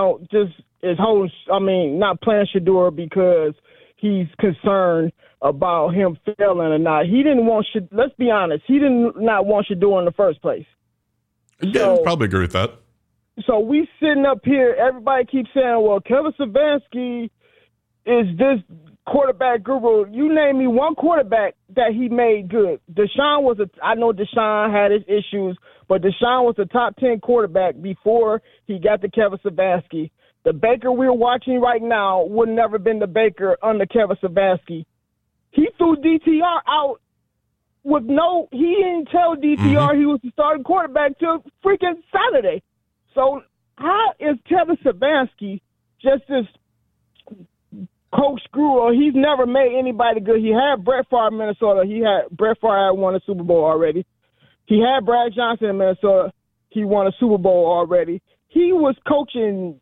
not playing Shedeur because he's concerned about him failing or not. He didn't want let's be honest, he did not want Shedeur in the first place. Yeah, I'd probably agree with that. So we sitting up here, everybody keeps saying, well, Kevin Stefanski is this quarterback guru. You name me one quarterback that he made good. I know Deshaun had his issues, but Deshaun was a top 10 quarterback before he got to Kevin Stefanski. The Baker we're watching right now would never been the Baker under Kevin Stefanski. He threw DTR out he didn't tell DTR he was the starting quarterback till freaking Saturday. So how is Kevin Stefanski just this coach guru? He's never made anybody good. He had Brett Favre in Minnesota. Brett Favre had won a Super Bowl already. He had Brad Johnson in Minnesota. He won a Super Bowl already. He was coaching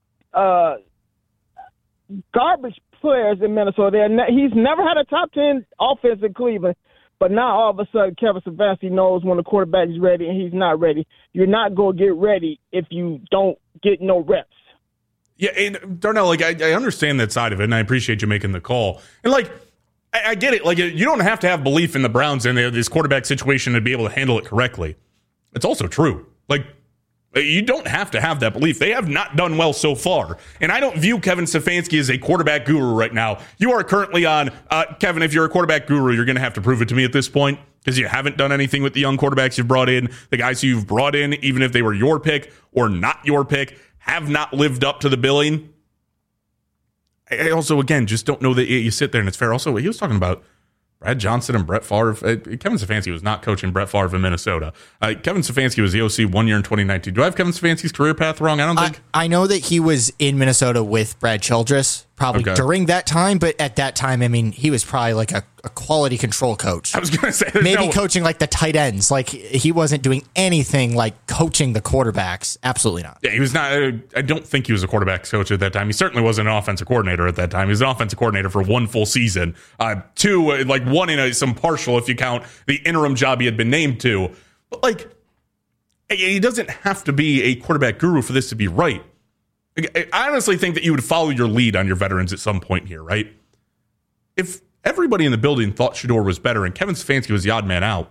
garbage players in Minnesota. He's never had a top 10 offense in Cleveland. But now all of a sudden Kevin Stefanski knows when the quarterback is ready and he's not ready. You're not going to get ready if you don't get no reps. Yeah, and Darnell, like I understand that side of it, and I appreciate you making the call. And like I get it. Like you don't have to have belief in the Browns and this quarterback situation to be able to handle it correctly. It's also true. Like you don't have to have that belief. They have not done well so far. And I don't view Kevin Stefanski as a quarterback guru right now. You are currently on, Kevin, if you're a quarterback guru, you're going to have to prove it to me at this point because you haven't done anything with the young quarterbacks you've brought in. The guys who you've brought in, even if they were your pick or not your pick, have not lived up to the billing. I also, again, just don't know that you sit there and it's fair. Also, he was talking about Brad Johnson and Brett Favre. Kevin Stefanski was not coaching Brett Favre in Minnesota. Kevin Stefanski was the OC 1 year in 2019. Do I have Kevin Stefanski's career path wrong? I don't think. I know that he was in Minnesota with Brad Childress probably during that time, but at that time, I mean, he was probably like a quality control coach. I was going to say maybe coaching like the tight ends. Like he wasn't doing anything like coaching the quarterbacks. Absolutely not. Yeah, he was not. I don't think he was a quarterback coach at that time. He certainly wasn't an offensive coordinator at that time. He was an offensive coordinator for one full season. Two, like one in some partial, if you count the interim job he had been named to. But like, he doesn't have to be a quarterback guru for this to be right. I honestly think that you would follow your lead on your veterans at some point here, right? If everybody in the building thought Shedeur was better and Kevin Stefanski was the odd man out,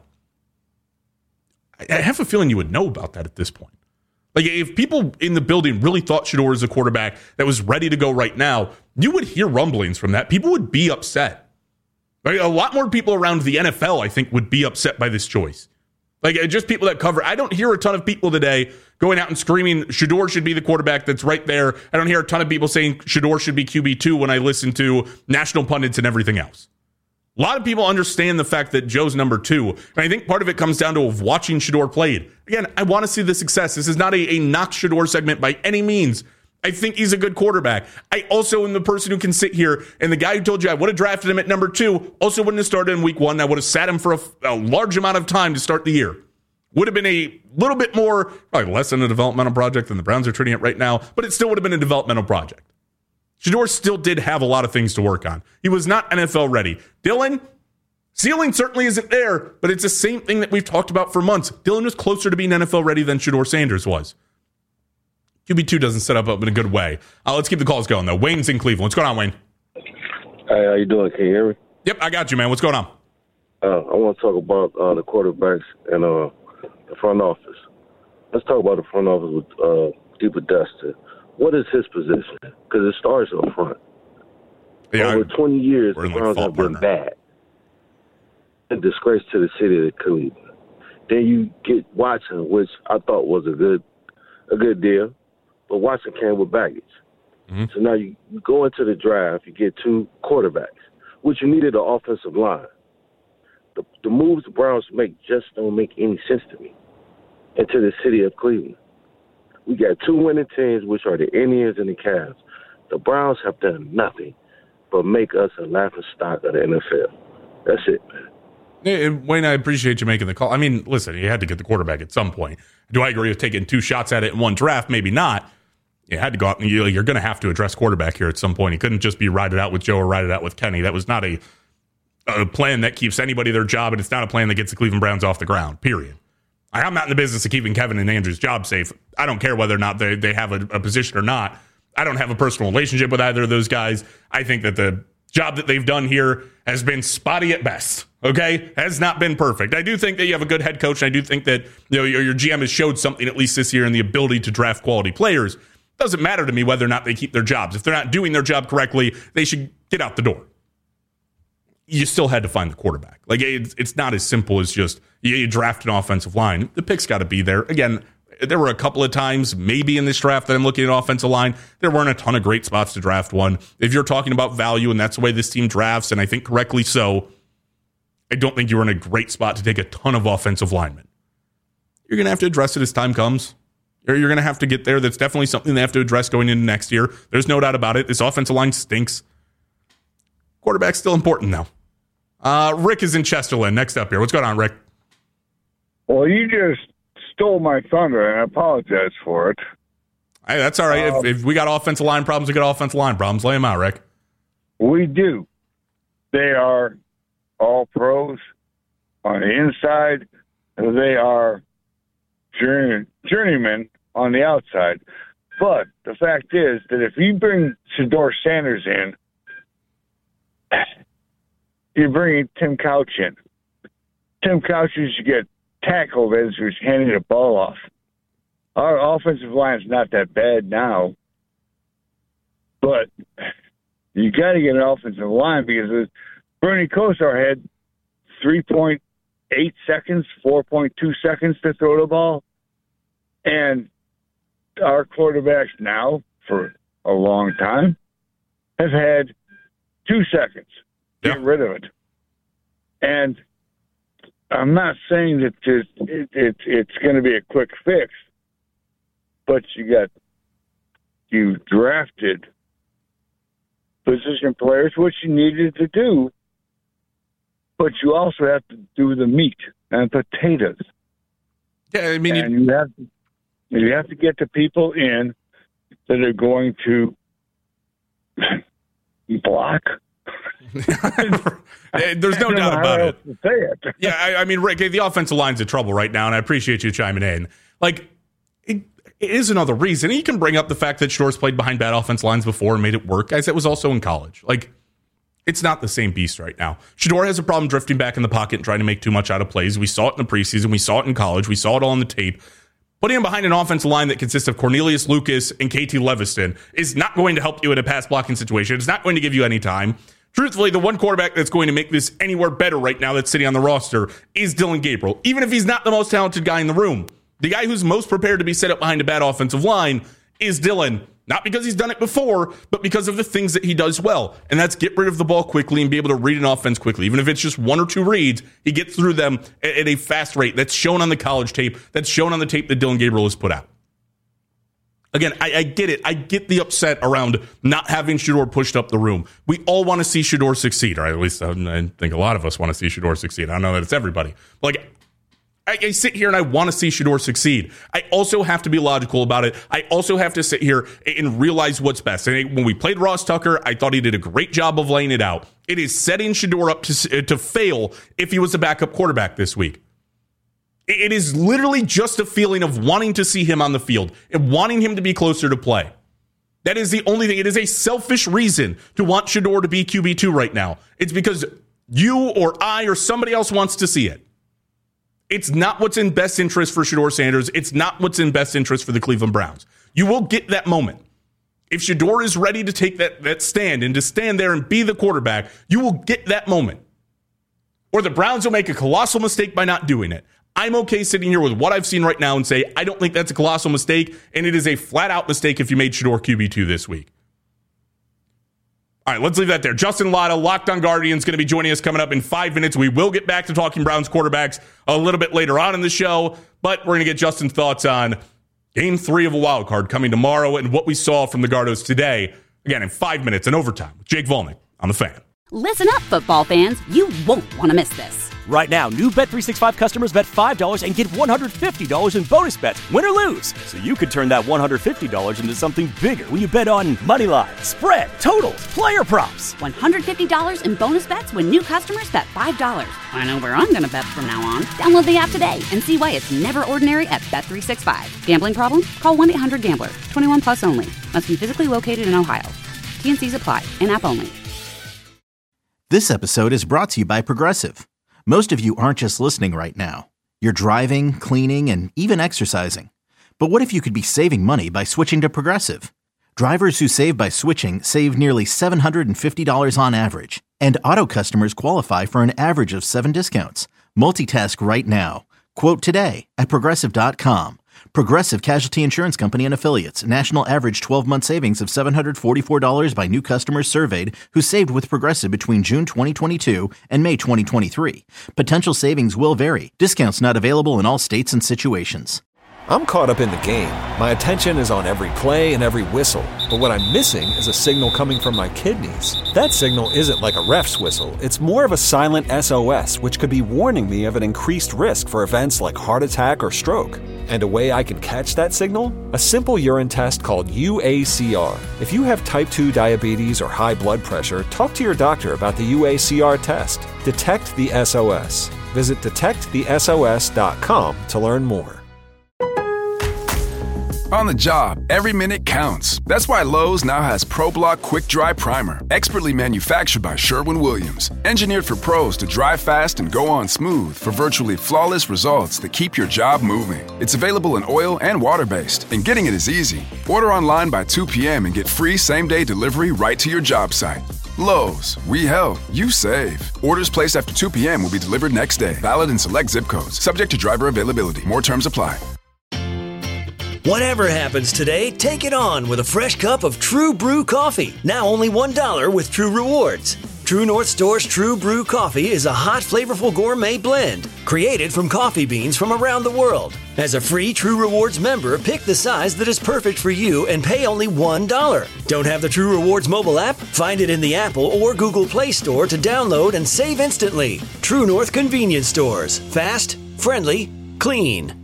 I have a feeling you would know about that at this point. Like, if people in the building really thought Shedeur was a quarterback that was ready to go right now, you would hear rumblings from that. People would be upset. Right? A lot more people around the NFL, I think, would be upset by this choice. Like, just people that cover. I don't hear a ton of people today going out and screaming Shedeur should be the quarterback that's right there. I don't hear a ton of people saying Shedeur should be QB2 when I listen to national pundits and everything else. A lot of people understand the fact that Joe's number 2. And I think part of it comes down to watching Shedeur played. Again, I want to see the success. This is not a knock Shedeur segment by any means. I think he's a good quarterback. I also am the person who can sit here, and the guy who told you I would have drafted him at number 2 also wouldn't have started in week 1. I would have sat him for a large amount of time to start the year. Would have been a little bit more, probably less than a developmental project than the Browns are treating it right now, but it still would have been a developmental project. Shedeur still did have a lot of things to work on. He was not NFL ready. Dylan, ceiling certainly isn't there, but it's the same thing that we've talked about for months. Dylan was closer to being NFL ready than Shedeur Sanders was. QB2 doesn't set up in a good way. Let's keep the calls going, though. Wayne's in Cleveland. What's going on, Wayne? Hey, how you doing? Can you hear me? Yep, I got you, man. What's going on? I want to talk about the quarterbacks and the front office. Let's talk about the front office with DePodesta. What is his position? Because it starts up front. Yeah, over 20 years, the Browns have been bad. A disgrace to the city of Cleveland. Then you get Watson, which I thought was a good deal. But Watson came with baggage. Mm-hmm. So now you go into the draft, you get 2 quarterbacks, which you needed an offensive line. The moves the Browns make just don't make any sense to me. Into the city of Cleveland. We got 2 winning teams, which are the Indians and the Cavs. The Browns have done nothing but make us a laughingstock of the NFL. That's it, man. Yeah, Wayne, I appreciate you making the call. I mean, listen, you had to get the quarterback at some point. Do I agree with taking 2 shots at it in one draft? Maybe not. You had to go out and you're going to have to address quarterback here at some point. You couldn't just be ride it out with Joe or ride it out with Kenny. That was not a plan that keeps anybody their job, and it's not a plan that gets the Cleveland Browns off the ground, period. I'm not in the business of keeping Kevin and Andrew's job safe. I don't care whether or not they have a position or not. I don't have a personal relationship with either of those guys. I think that the job that they've done here has been spotty at best, okay? Has not been perfect. I do think that you have a good head coach, and I do think that your GM has showed something at least this year in the ability to draft quality players. It doesn't matter to me whether or not they keep their jobs. If they're not doing their job correctly, they should get out the door. You still had to find the quarterback. Like, it's not as simple as just you draft an offensive line. The pick's got to be there. Again, there were a couple of times maybe in this draft that I'm looking at offensive line. There weren't a ton of great spots to draft one. If you're talking about value and that's the way this team drafts, and I think correctly so, I don't think you were in a great spot to take a ton of offensive linemen. You're going to have to address it as time comes. You're going to have to get there. That's definitely something they have to address going into next year. There's no doubt about it. This offensive line stinks. Quarterback's still important, though. Rick is in Chesterland. Next up here. What's going on, Rick? Well, you just stole my thunder, and I apologize for it. Hey, that's all right. If we got offensive line problems, we got offensive line problems. Lay them out, Rick. We do. They are all pros on the inside. They are journeymen on the outside. But the fact is that if you bring Shedeur Sanders in, you're bringing Tim Couch in. Tim Couch used to get tackled as he was handing the ball off. Our offensive line is not that bad now, but you got to get an offensive line because Bernie Kosar had 3.8 seconds, 4.2 seconds to throw the ball, and our quarterbacks now, for a long time, have had 2 seconds. Get rid of it. And I'm not saying that it's going to be a quick fix, but you drafted position players, which you needed to do, but you also have to do the meat and potatoes. Yeah, I mean, and you have to get the people in that are going to block. There's no doubt about it. Yeah, I mean, Rick, the offensive line's in trouble right now, and I appreciate you chiming in. Like, it is another reason. And you can bring up the fact that Shedeur's played behind bad offensive lines before and made it work. Guys, that was also in college. Like, it's not the same beast right now. Shedeur has a problem drifting back in the pocket and trying to make too much out of plays. We saw it in the preseason. We saw it in college. We saw it all on the tape. Putting him behind an offensive line that consists of Cornelius Lucas and KT Leviston is not going to help you in a pass blocking situation. It's not going to give you any time. Truthfully, the one quarterback that's going to make this anywhere better right now that's sitting on the roster is Dillon Gabriel, even if he's not the most talented guy in the room. The guy who's most prepared to be set up behind a bad offensive line is Dillon, not because he's done it before, but because of the things that he does well. And that's get rid of the ball quickly and be able to read an offense quickly. Even if it's just 1 or 2 reads, he gets through them at a fast rate. That's shown on the college tape. That's shown on the tape that Dillon Gabriel has put out. Again, I get it. I get the upset around not having Shedeur pushed up the room. We all want to see Shedeur succeed, or at least I think a lot of us want to see Shedeur succeed. I don't know that it's everybody. Like, I sit here and I want to see Shedeur succeed. I also have to be logical about it. I also have to sit here and realize what's best. And when we played Ross Tucker, I thought he did a great job of laying it out. It is setting Shedeur up to fail if he was a backup quarterback this week. It is literally just a feeling of wanting to see him on the field and wanting him to be closer to play. That is the only thing. It is a selfish reason to want Shedeur to be QB2 right now. It's because you or I or somebody else wants to see it. It's not what's in best interest for Shedeur Sanders. It's not what's in best interest for the Cleveland Browns. You will get that moment. If Shedeur is ready to take that stand and to stand there and be the quarterback, you will get that moment. Or the Browns will make a colossal mistake by not doing it. I'm okay sitting here with what I've seen right now and say, I don't think that's a colossal mistake, and it is a flat-out mistake if you made Shedeur QB2 this week. All right, let's leave that there. Justin Latta, Locked On Guardians, going to be joining us coming up in 5 minutes. We will get back to talking Browns quarterbacks a little bit later on in the show, but we're going to get Justin's thoughts on Game 3 of a wild card coming tomorrow and what we saw from the Gardos today. Again, in 5 minutes in overtime with Jake Volnick on The Fan. Listen up, football fans. You won't want to miss this. Right now, new Bet365 customers bet $5 and get $150 in bonus bets, win or lose. So you could turn that $150 into something bigger when you bet on money line, spread, totals, player props. $150 in bonus bets when new customers bet $5. I know where I'm going to bet from now on. Download the app today and see why it's never ordinary at Bet365. Gambling problem? Call 1-800-GAMBLER. 21 plus only. Must be physically located in Ohio. T&Cs apply. In-app only. This episode is brought to you by Progressive. Most of you aren't just listening right now. You're driving, cleaning, and even exercising. But what if you could be saving money by switching to Progressive? Drivers who save by switching save nearly $750 on average. And auto customers qualify for an average of 7 discounts. Multitask right now. Quote today at Progressive.com. Progressive Casualty Insurance Company and Affiliates. National average 12-month savings of $744 by new customers surveyed who saved with Progressive between June 2022 and May 2023. Potential savings will vary. Discounts not available in all states and situations. I'm caught up in the game. My attention is on every play and every whistle. But what I'm missing is a signal coming from my kidneys. That signal isn't like a ref's whistle. It's more of a silent SOS, which could be warning me of an increased risk for events like heart attack or stroke. And a way I can catch that signal? A simple urine test called UACR. If you have type 2 diabetes or high blood pressure, talk to your doctor about the UACR test. Detect the SOS. Visit detectthesos.com to learn more. On the job, every minute counts. That's why Lowe's now has ProBlock Quick Dry Primer, expertly manufactured by Sherwin-Williams. Engineered for pros to dry fast and go on smooth for virtually flawless results that keep your job moving. It's available in oil and water-based, and getting it is easy. Order online by 2 p.m. and get free same-day delivery right to your job site. Lowe's, we help, you save. Orders placed after 2 p.m. will be delivered next day. Valid in select zip codes. Subject to driver availability. More terms apply. Whatever happens today, take it on with a fresh cup of True Brew coffee. Now only $1 with True Rewards. True North Store's True Brew coffee is a hot, flavorful gourmet blend created from coffee beans from around the world. As a free True Rewards member, pick the size that is perfect for you and pay only $1. Don't have the True Rewards mobile app? Find it in the Apple or Google Play Store to download and save instantly. True North Convenience Stores. Fast, friendly, clean.